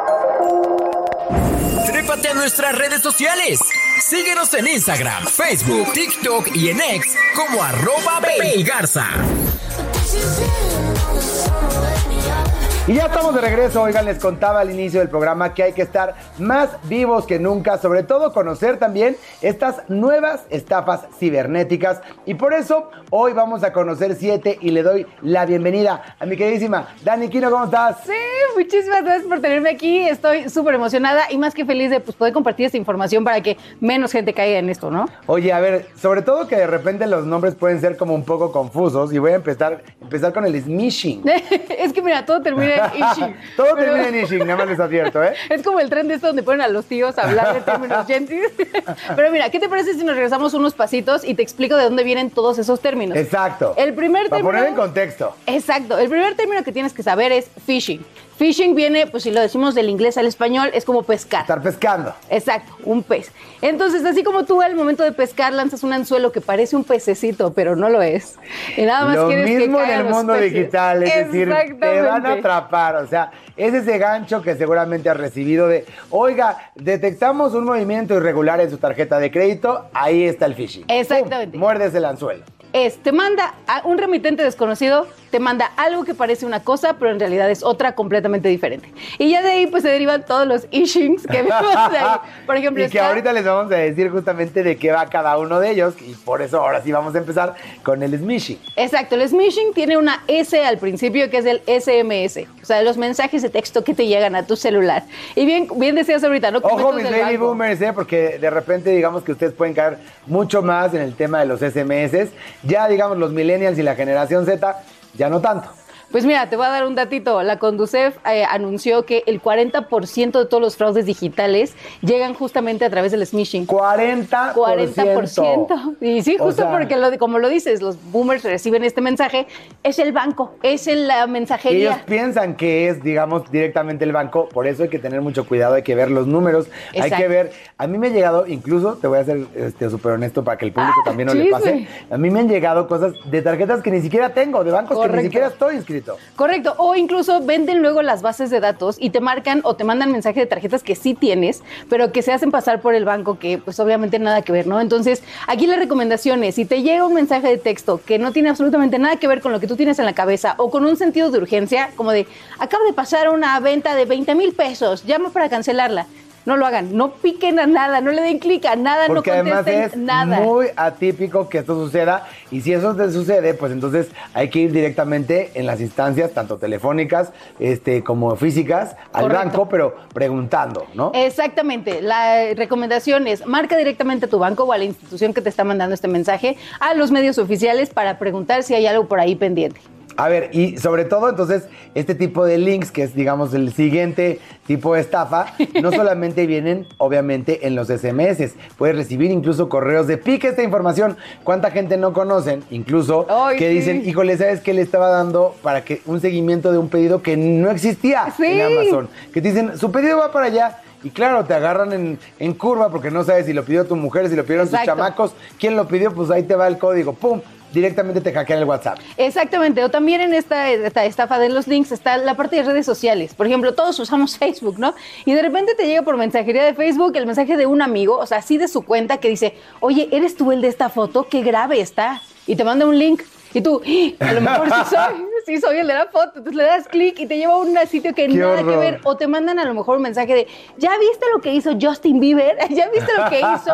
Speaker 5: Trépate a nuestras redes sociales. Síguenos en Instagram, Facebook, TikTok y en X como @FeyGarza.
Speaker 7: Y ya estamos de regreso. Oigan, les contaba al inicio del programa que hay que estar más vivos que nunca, sobre todo conocer también estas nuevas estafas cibernéticas. Y por eso hoy vamos a conocer 7 y le doy la bienvenida a mi queridísima Dani Quino. ¿Cómo estás?
Speaker 17: Sí, muchísimas gracias por tenerme aquí. Estoy súper emocionada y más que feliz de poder compartir esta información para que menos gente caiga en esto, ¿no?
Speaker 7: Oye, a ver, sobre todo que de repente los nombres pueden ser como un poco confusos y voy a empezar con el smishing.
Speaker 17: Es que mira, todo termina en ishing.
Speaker 7: Todo termina en ishing, nada más les advierto, ¿eh?
Speaker 17: Es como el tren de esto donde ponen a los tíos a hablar de términos gentis. Pero mira, ¿qué te parece si nos regresamos unos pasitos y te explico de dónde vienen todos esos términos?
Speaker 7: Exacto.
Speaker 17: El primer término...
Speaker 7: Para poner en contexto.
Speaker 17: Exacto. El primer término que tienes que saber es phishing. Phishing viene, pues si lo decimos del inglés al español, es como pescar.
Speaker 7: Estar pescando.
Speaker 17: Exacto, un pez. Entonces, así como tú al momento de pescar lanzas un anzuelo que parece un pececito, pero no lo es. Y nada más
Speaker 7: lo
Speaker 17: quieres que
Speaker 7: mismo en
Speaker 17: caigan
Speaker 7: el
Speaker 17: los
Speaker 7: mundo
Speaker 17: peces.
Speaker 7: digital, es decir, te van a atrapar. O sea, es ese gancho que seguramente has recibido de, oiga, detectamos un movimiento irregular en su tarjeta de crédito, ahí está el phishing.
Speaker 17: Exactamente.
Speaker 7: ¡Pum! Muerdes el anzuelo.
Speaker 17: Te manda a un remitente desconocido, te manda algo que parece una cosa, pero en realidad es otra completamente diferente. Y ya de ahí pues se derivan todos los ishings que vemos de ahí. Por ejemplo,
Speaker 7: y que ahorita les vamos a decir justamente de qué va cada uno de ellos, y por eso ahora sí vamos a empezar con el smishing.
Speaker 17: Exacto, el smishing tiene una S al principio que es el SMS, o sea, los mensajes de texto que te llegan a tu celular. Y bien decías ahorita, ¿no?
Speaker 7: Ojo, mis baby boomers, porque de repente digamos que ustedes pueden caer mucho más en el tema de los SMS. Ya, digamos, los millennials y la generación Z, ya no tanto.
Speaker 17: Pues mira, te voy a dar un datito. La Conducef anunció que el 40% de todos los fraudes digitales llegan justamente a través del smishing. 40%. Y sí, justo porque, como lo dices, los boomers reciben este mensaje, es el banco, es la mensajería.
Speaker 7: Ellos piensan que es, digamos, directamente el banco, por eso hay que tener mucho cuidado, hay que ver los números, Exacto. Hay que ver. A mí me ha llegado, incluso, te voy a ser súper honesto para que el público también no le pase, a mí me han llegado cosas de tarjetas que ni siquiera tengo, de bancos que ni siquiera estoy inscrito.
Speaker 17: Correcto, o incluso venden luego las bases de datos y te marcan o te mandan mensajes de tarjetas que sí tienes, pero que se hacen pasar por el banco, que pues obviamente nada que ver, ¿no? Entonces, aquí la recomendación es, si te llega un mensaje de texto que no tiene absolutamente nada que ver con lo que tú tienes en la cabeza o con un sentido de urgencia, como de, acaba de pasar una venta de 20,000 pesos, llama para cancelarla. No lo hagan, no piquen a nada, no le den clic a nada,
Speaker 7: porque
Speaker 17: no contesten
Speaker 7: además es
Speaker 17: nada.
Speaker 7: Muy atípico que esto suceda, y si eso te sucede, pues entonces hay que ir directamente en las instancias, tanto telefónicas como físicas, al banco, pero preguntando, ¿no?
Speaker 17: Exactamente, la recomendación es marca directamente a tu banco o a la institución que te está mandando este mensaje, a los medios oficiales para preguntar si hay algo por ahí pendiente.
Speaker 7: A ver, y sobre todo, entonces, este tipo de links, que es, digamos, el siguiente tipo de estafa, no solamente vienen, obviamente, en los SMS. Puedes recibir incluso correos de pique esta información. ¿Cuánta gente no conocen? Incluso que dicen, híjole, ¿sabes qué le estaba dando para que un seguimiento de un pedido que no existía en Amazon? Que te dicen, su pedido va para allá. Y claro, te agarran en curva porque no sabes si lo pidió tu mujer, si lo pidieron tus chamacos. ¿Quién lo pidió? Pues ahí te va el código. ¡Pum! Directamente te hackean el WhatsApp.
Speaker 17: Exactamente, o también en esta estafa de los links está la parte de redes sociales. Por ejemplo, todos usamos Facebook, ¿no? Y de repente te llega por mensajería de Facebook el mensaje de un amigo, o sea, así de su cuenta, que dice, oye, ¿eres tú el de esta foto? ¡Qué grave está! Y te manda un link. Y tú, a lo mejor sí soy el de la foto. Entonces le das clic y te lleva a un sitio que nada que ver. O te mandan a lo mejor un mensaje de, ¿ya viste lo que hizo Justin Bieber? ¿Ya viste lo que hizo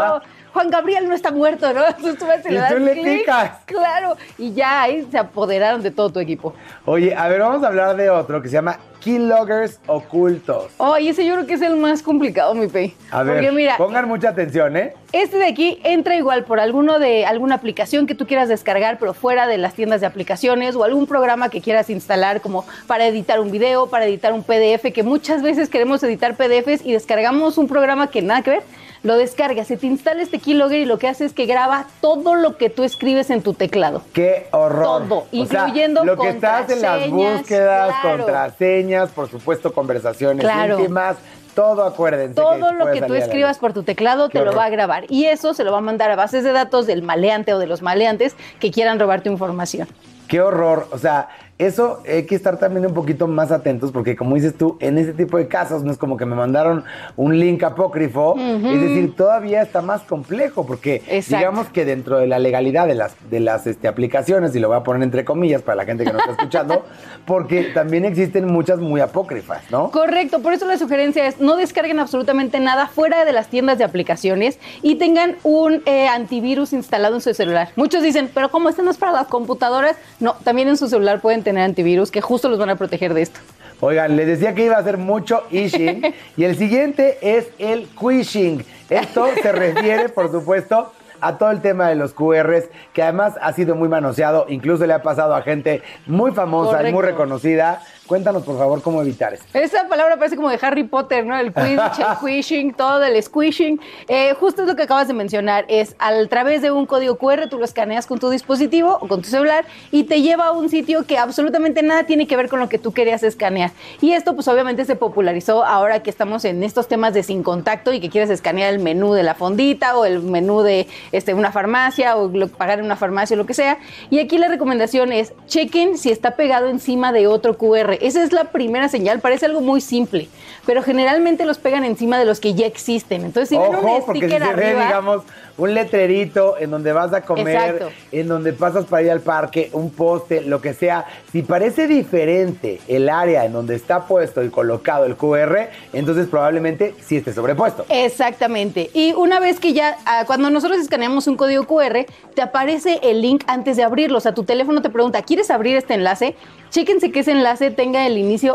Speaker 17: Juan Gabriel no está muerto, ¿no? Entonces tú vas y le das clic,
Speaker 7: picas.
Speaker 17: claro, y ya ahí se apoderaron de todo tu equipo.
Speaker 7: Oye, a ver, vamos a hablar de otro que se llama Keyloggers ocultos.
Speaker 17: Y ese yo creo que es el más complicado, mi Pei.
Speaker 7: A ver, porque mira, pongan mucha atención, ¿eh?
Speaker 17: Este de aquí entra igual por alguna aplicación que tú quieras descargar, pero fuera de las tiendas de aplicaciones, o algún programa que quieras instalar como para editar un video, para editar un PDF, que muchas veces queremos editar PDFs y descargamos un programa que nada que ver. Lo descargas, se te instala este Keylogger y lo que hace es que graba todo lo que tú escribes en tu teclado.
Speaker 7: ¡Qué horror!
Speaker 17: Todo, incluyendo
Speaker 7: lo que estás en las búsquedas, contraseñas, por supuesto, conversaciones íntimas, todo, acuérdense.
Speaker 17: Todo lo que tú escribas por tu teclado te lo va a grabar. Y eso se lo va a mandar a bases de datos del maleante o de los maleantes que quieran robar tu información.
Speaker 7: ¡Qué horror! O sea, eso hay que estar también un poquito más atentos porque, como dices tú, en este tipo de casos no es como que me mandaron un link apócrifo. Es decir, todavía está más complejo porque digamos que dentro de la legalidad de las aplicaciones, y lo voy a poner entre comillas para la gente que no está escuchando, porque también existen muchas muy apócrifas, ¿no?
Speaker 17: Correcto, por eso la sugerencia es no descarguen absolutamente nada fuera de las tiendas de aplicaciones y tengan un antivirus instalado en su celular. Muchos dicen, pero ¿cómo esto no es para las computadoras? No, también en su celular pueden tener antivirus que justo los van a proteger de esto.
Speaker 7: Oigan, les decía que iba a hacer mucho ishing y el siguiente es el quishing. Esto se refiere, por supuesto, a todo el tema de los QRs, que además ha sido muy manoseado, incluso le ha pasado a gente muy famosa y muy reconocida. Cuéntanos, por favor, cómo evitar eso.
Speaker 17: Esa palabra parece como de Harry Potter, ¿no? El quiche, el quishing, todo el squishing. Justo es lo que acabas de mencionar. Es a través de un código QR, tú lo escaneas con tu dispositivo o con tu celular y te lleva a un sitio que absolutamente nada tiene que ver con lo que tú querías escanear. Y esto, pues, obviamente se popularizó ahora que estamos en estos temas de sin contacto y que quieres escanear el menú de la fondita o el menú de una farmacia o pagar en una farmacia o lo que sea. Y aquí la recomendación es chequen si está pegado encima de otro QR. Esa es la primera señal, parece algo muy simple, pero generalmente los pegan encima de los que ya existen. Entonces, si ven un sticker
Speaker 7: si
Speaker 17: arriba,
Speaker 7: ve, digamos, un letrerito en donde vas a comer, en donde pasas para ir al parque, un poste, lo que sea, si parece diferente el área en donde está puesto y colocado el QR, entonces probablemente sí esté sobrepuesto.
Speaker 17: Exactamente. Y una vez que ya, cuando nosotros escaneamos un código QR, te aparece el link antes de abrirlo. O sea, tu teléfono te pregunta, ¿quieres abrir este enlace? Chéquense que ese enlace tenga el inicio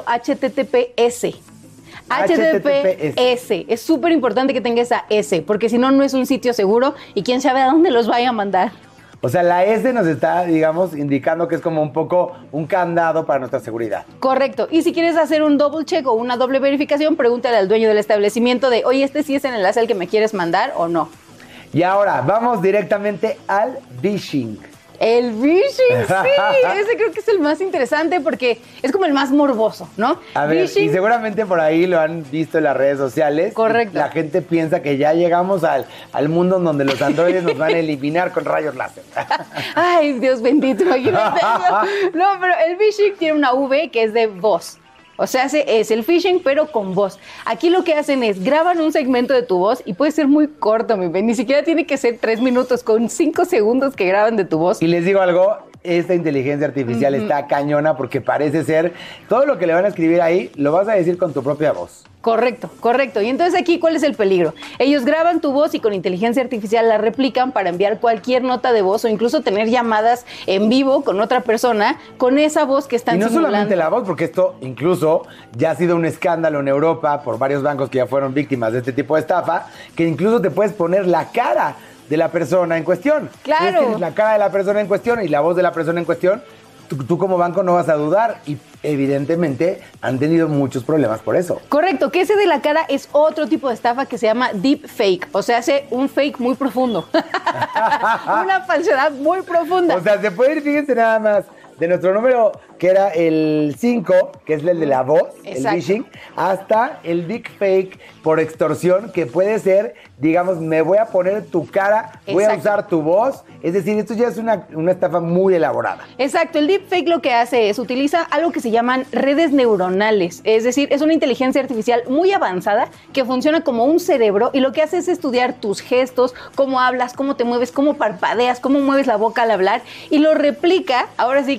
Speaker 17: HTTPS. HTTPS. Es súper importante que tenga esa S, porque si no, no es un sitio seguro y quién sabe a dónde los vaya a mandar.
Speaker 7: O sea, la S nos está, digamos, indicando que es como un poco un candado para nuestra seguridad.
Speaker 17: Correcto. Y si quieres hacer un double check o una doble verificación, pregúntale al dueño del establecimiento de, oye, ¿este sí es el enlace al que me quieres mandar o no?
Speaker 7: Y ahora, vamos directamente al phishing.
Speaker 17: El phishing, sí, ese creo que es el más interesante porque es como el más morboso, ¿no?
Speaker 7: A ver, y seguramente por ahí lo han visto en las redes sociales.
Speaker 17: Correcto.
Speaker 7: La gente piensa que ya llegamos al mundo en donde los androides nos van a eliminar con rayos láser.
Speaker 17: Ay, Dios bendito, imagínate. No, pero el phishing tiene una V que es de voz. O sea, es el phishing, pero con voz. Aquí lo que hacen es, graban un segmento de tu voz y puede ser muy corto, mi Ben. Ni siquiera tiene que ser 3 minutos, con 5 segundos que graban de tu voz.
Speaker 7: Y les digo algo, esta inteligencia artificial está cañona porque parece ser, todo lo que le van a escribir ahí, lo vas a decir con tu propia voz.
Speaker 17: Correcto, correcto. Y entonces aquí, ¿cuál es el peligro? Ellos graban tu voz y con inteligencia artificial la replican para enviar cualquier nota de voz o incluso tener llamadas en vivo con otra persona con esa voz que están simulando.
Speaker 7: Y no solamente la voz, porque esto incluso ya ha sido un escándalo en Europa por varios bancos que ya fueron víctimas de este tipo de estafa, que incluso te puedes poner la cara de la persona en cuestión.
Speaker 17: Claro.
Speaker 7: Tienes la cara de la persona en cuestión y la voz de la persona en cuestión. Tú como banco no vas a dudar y evidentemente han tenido muchos problemas por eso.
Speaker 17: Correcto, que ese de la cara es otro tipo de estafa que se llama deep fake, o sea, hace un fake muy profundo. Una falsedad muy profunda.
Speaker 7: O sea, se puede ir, fíjense nada más, de nuestro número que era el 5, que es el de la voz, el phishing, hasta el deep fake por extorsión, que puede ser, digamos, me voy a poner tu cara, voy a usar tu voz. Es decir, esto ya es una estafa muy elaborada.
Speaker 17: Exacto, el deepfake lo que hace es utiliza algo que se llaman redes neuronales. Es decir, es una inteligencia artificial muy avanzada que funciona como un cerebro y lo que hace es estudiar tus gestos, cómo hablas, cómo te mueves, cómo parpadeas, cómo mueves la boca al hablar y lo replica, ahora sí que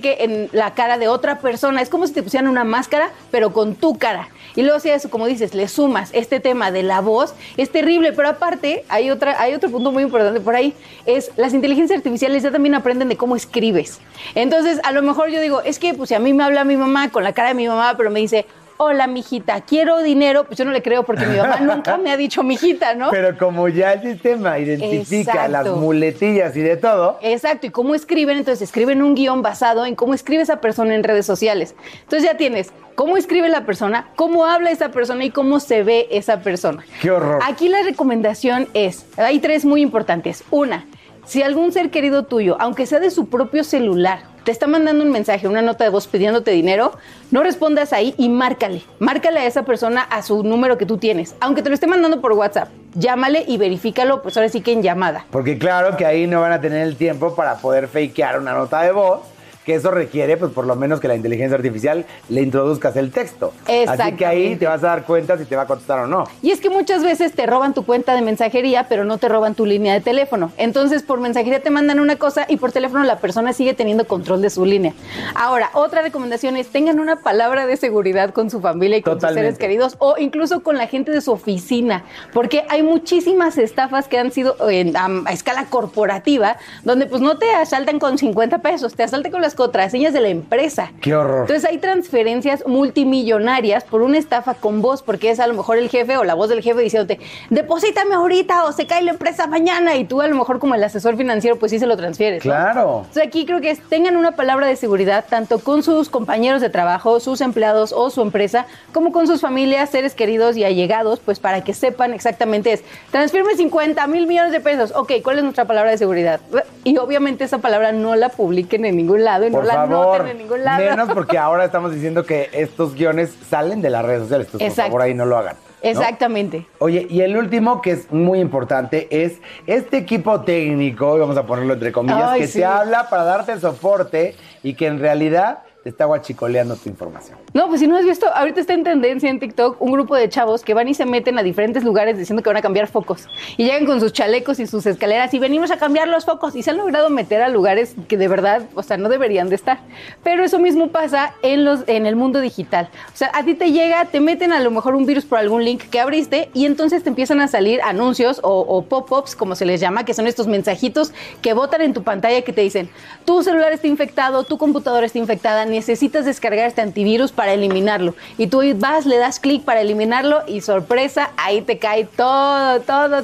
Speaker 17: que en la cara de otra persona. Es como si te pusieran una máscara, pero con tu cara. Y luego si a eso, como dices, le sumas este tema de la voz, es terrible. Pero aparte, hay otro punto muy importante por ahí, es las inteligencias artificiales ya también aprenden de cómo escribes. Entonces, a lo mejor yo digo, es que pues si a mí me habla mi mamá con la cara de mi mamá, pero me dice, hola, mijita, quiero dinero, pues yo no le creo porque mi mamá nunca me ha dicho mijita, ¿no?
Speaker 7: Pero como ya el sistema identifica las muletillas y de todo.
Speaker 17: Exacto, y cómo escriben, entonces escriben un guión basado en cómo escribe esa persona en redes sociales. Entonces ya tienes cómo escribe la persona, cómo habla esa persona y cómo se ve esa persona.
Speaker 7: ¡Qué horror!
Speaker 17: Aquí la recomendación hay 3 muy importantes. Una, si algún ser querido tuyo, aunque sea de su propio celular, te está mandando un mensaje, una nota de voz pidiéndote dinero, no respondas ahí y márcale. Márcale a esa persona a su número que tú tienes. Aunque te lo esté mandando por WhatsApp, llámale y verifícalo, pues ahora sí que en llamada.
Speaker 7: Porque claro que ahí no van a tener el tiempo para poder fakear una nota de voz, que eso requiere, pues por lo menos que la inteligencia artificial le introduzcas el texto. Así que ahí te vas a dar cuenta si te va a contestar o no.
Speaker 17: Y es que muchas veces te roban tu cuenta de mensajería, pero no te roban tu línea de teléfono. Entonces, por mensajería te mandan una cosa y por teléfono la persona sigue teniendo control de su línea. Ahora, otra recomendación es tengan una palabra de seguridad con su familia y con sus seres queridos o incluso con la gente de su oficina, porque hay muchísimas estafas que han sido a escala corporativa, donde pues no te asaltan con 50 pesos, te asaltan con las contraseñas de la empresa.
Speaker 7: ¡Qué horror!
Speaker 17: Entonces hay transferencias multimillonarias por una estafa con voz, porque es a lo mejor el jefe o la voz del jefe diciéndote, deposítame ahorita o se cae la empresa mañana, y tú a lo mejor como el asesor financiero pues sí se lo transfieres, ¿no?
Speaker 7: ¡Claro!
Speaker 17: Entonces aquí creo que tengan una palabra de seguridad tanto con sus compañeros de trabajo, sus empleados o su empresa, como con sus familias, seres queridos y allegados, pues para que sepan exactamente transfírme 50,000 millones de pesos. Ok, ¿cuál es nuestra palabra de seguridad? Y obviamente esa palabra no la publiquen en ningún lado y no la anoten en ningún lado.
Speaker 7: Menos porque ahora estamos diciendo que estos guiones salen de las redes sociales. Entonces, por favor, ahí no lo hagan, ¿no?
Speaker 17: Exactamente.
Speaker 7: Oye, y el último, que es muy importante, es este equipo técnico, vamos a ponerlo entre comillas, que te habla para darte soporte y que en realidad te está guachicoleando tu información.
Speaker 17: No, pues si no has visto, ahorita está en tendencia en TikTok un grupo de chavos que van y se meten a diferentes lugares diciendo que van a cambiar focos. Y llegan con sus chalecos y sus escaleras y venimos a cambiar los focos. Y se han logrado meter a lugares que de verdad, o sea, no deberían de estar. Pero eso mismo pasa en el mundo digital. O sea, a ti te llega, te meten a lo mejor un virus por algún link que abriste y entonces te empiezan a salir anuncios o pop-ups, como se les llama, que son estos mensajitos que botan en tu pantalla que te dicen, tu celular está infectado, tu computadora está infectada, necesitas descargar este antivirus para eliminarlo. Y tú vas, le das clic para eliminarlo y sorpresa, ahí te cae todo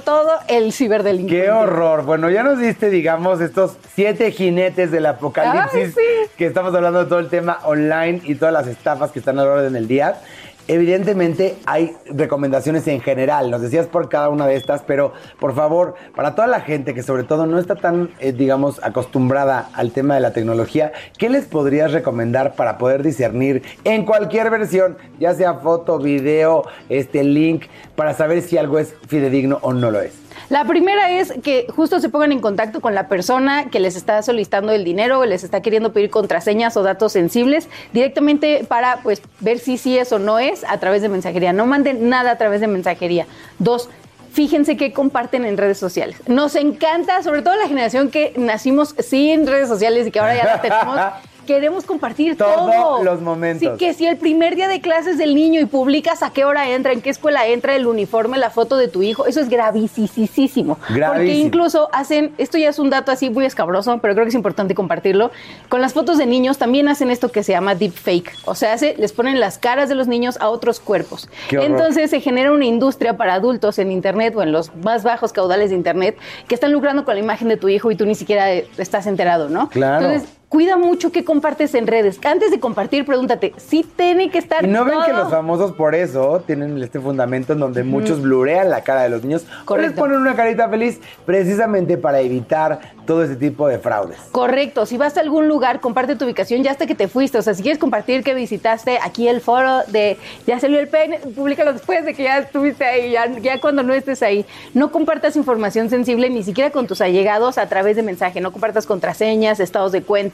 Speaker 17: el ciberdelincuente.
Speaker 7: ¡Qué horror! Bueno, ya nos diste, digamos, estos 7 jinetes del apocalipsis. Ay, sí. Que estamos hablando de todo el tema online y todas las estafas que están a la orden del día. Evidentemente hay recomendaciones en general, nos decías por cada una de estas, pero por favor, para toda la gente que sobre todo no está tan, digamos, acostumbrada al tema de la tecnología, ¿qué les podrías recomendar para poder discernir en cualquier versión, ya sea foto, video, link, para saber si algo es fidedigno o no lo es?
Speaker 17: La primera es que justo se pongan en contacto con la persona que les está solicitando el dinero o les está queriendo pedir contraseñas o datos sensibles directamente para pues ver si sí es o no es a través de mensajería. No manden nada a través de mensajería. 2, fíjense qué comparten en redes sociales. Nos encanta, sobre todo la generación que nacimos sin redes sociales y que ahora ya las tenemos. Queremos compartir todo.
Speaker 7: Todos los momentos.
Speaker 17: Sí, que si el primer día de clases del niño y publicas a qué hora entra, en qué escuela entra, el uniforme, la foto de tu hijo, eso es gravísimo. Porque incluso hacen, esto ya es un dato así muy escabroso, pero creo que es importante compartirlo, con las fotos de niños también hacen esto que se llama deepfake. O sea, les ponen las caras de los niños a otros cuerpos. Entonces se genera una industria para adultos en internet o en los más bajos caudales de internet que están lucrando con la imagen de tu hijo y tú ni siquiera estás enterado, ¿no?
Speaker 7: Claro.
Speaker 17: Entonces, cuida mucho qué compartes en redes. Antes de compartir, pregúntate, ¿sí tiene que estar
Speaker 7: todo? Y no ven
Speaker 17: todo?
Speaker 7: que los famosos por eso tienen este fundamento en donde muchos blurean la cara de los niños. Correcto. Les ponen una carita feliz precisamente para evitar todo ese tipo de fraudes.
Speaker 17: Correcto. Si vas a algún lugar, comparte tu ubicación ya hasta que te fuiste. O sea, si quieres compartir que visitaste aquí el foro de Ya salió el peine, públicalo después de que ya estuviste ahí, ya cuando no estés ahí. No compartas información sensible ni siquiera con tus allegados a través de mensaje. No compartas contraseñas, estados de cuenta,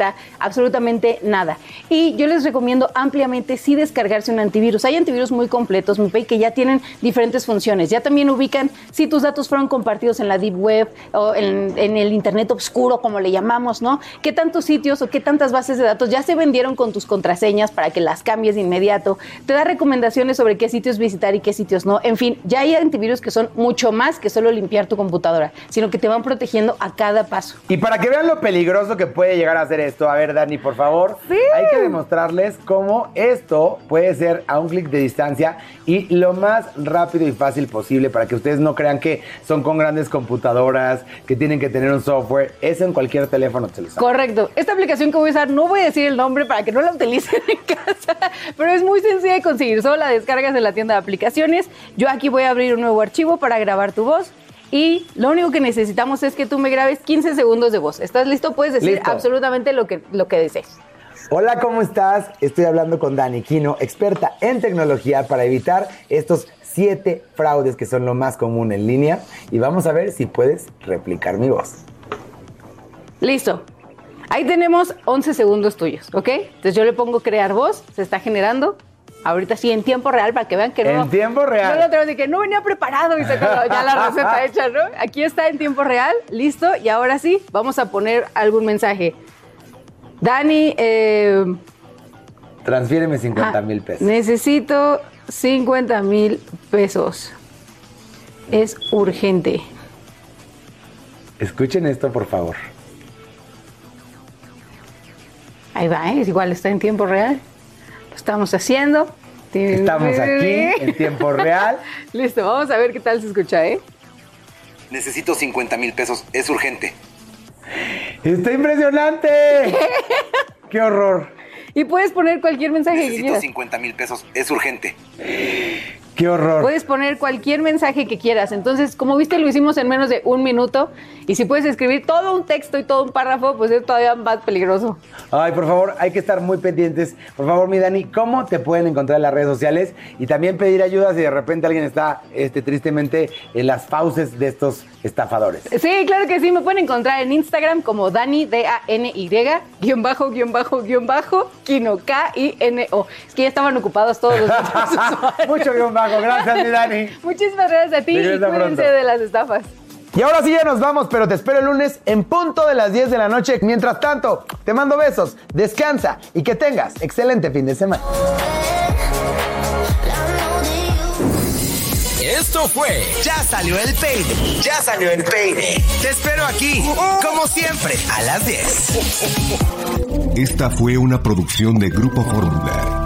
Speaker 17: filtra absolutamente nada. Y yo les recomiendo ampliamente sí descargarse un antivirus. Hay antivirus muy completos, mi Pei, que ya tienen diferentes funciones. Ya también ubican si tus datos fueron compartidos en la Deep Web o en el Internet oscuro, como le llamamos, ¿no? ¿Qué tantos sitios o qué tantas bases de datos ya se vendieron con tus contraseñas para que las cambies de inmediato? Te da recomendaciones sobre qué sitios visitar y qué sitios no. En fin, ya hay antivirus que son mucho más que solo limpiar tu computadora, sino que te van protegiendo a cada paso.
Speaker 7: Y para que vean lo peligroso que puede llegar a ser esto, a ver, Dani, por favor, sí, hay que demostrarles cómo esto puede ser a un clic de distancia y lo más rápido y fácil posible para que ustedes no crean que son con grandes computadoras, que tienen que tener un software. Eso en cualquier teléfono se les hace.
Speaker 17: Correcto. Esta aplicación que voy a usar, no voy a decir el nombre para que no la utilicen en casa, pero es muy sencilla de conseguir. Solo la descargas en la tienda de aplicaciones. Yo aquí voy a abrir un nuevo archivo para grabar tu voz. Y lo único que necesitamos es que tú me grabes 15 segundos de voz. ¿Estás listo? Puedes decir absolutamente lo que desees.
Speaker 7: Hola, ¿cómo estás? Estoy hablando con Dani Quino, experta en tecnología para evitar estos 7 fraudes que son lo más común en línea. Y vamos a ver si puedes replicar mi voz.
Speaker 17: Listo. Ahí tenemos 11 segundos tuyos, ¿ok? Entonces yo le pongo crear voz, se está generando. Ahorita sí, en tiempo real, para que vean que no...
Speaker 7: En tiempo real.
Speaker 17: No lo tengo de que no venía preparado y se quedó ya la receta hecha, ¿no? Aquí está en tiempo real, listo. Y ahora sí, vamos a poner algún mensaje. Dani,
Speaker 7: transfiéreme 50,000 pesos.
Speaker 17: Necesito 50,000 pesos. Es urgente.
Speaker 7: Escuchen esto, por favor.
Speaker 17: Ahí va, ¿eh? Igual está en tiempo real. Lo estamos haciendo.
Speaker 7: Estamos aquí en tiempo real.
Speaker 17: Listo, vamos a ver qué tal se escucha, ¿eh?
Speaker 18: Necesito 50,000 pesos, es urgente.
Speaker 7: ¡Está impresionante! ¡Qué horror!
Speaker 17: Y puedes poner cualquier mensaje que quieras.
Speaker 18: Necesito 50,000 pesos, es urgente.
Speaker 7: ¡Qué horror!
Speaker 17: Puedes poner cualquier mensaje que quieras. Entonces, como viste, lo hicimos en menos de 1 minuto. Y si puedes escribir todo un texto y todo un párrafo, pues es todavía más peligroso.
Speaker 7: Ay, por favor, hay que estar muy pendientes. Por favor, mi Dani, ¿cómo te pueden encontrar en las redes sociales? Y también pedir ayuda si de repente alguien está tristemente en las fauces de estos estafadores.
Speaker 17: Sí, claro que sí. Me pueden encontrar en Instagram como Dani, D-A-N-Y, _, Quino, K-I-N-O. Es que ya estaban ocupados todos los usuarios.
Speaker 7: Mucho guión bajo. Gracias, mi Dani.
Speaker 17: Muchísimas gracias a ti y cuídense de las estafas.
Speaker 7: Y ahora sí ya nos vamos, pero te espero el lunes en punto de las 10 de la noche. Mientras tanto, te mando besos, descansa y que tengas excelente fin de semana.
Speaker 5: Esto fue
Speaker 6: Ya salió el peine. Ya salió el peine. Te espero aquí, como siempre, a las 10.
Speaker 19: Esta fue una producción de Grupo Fórmula.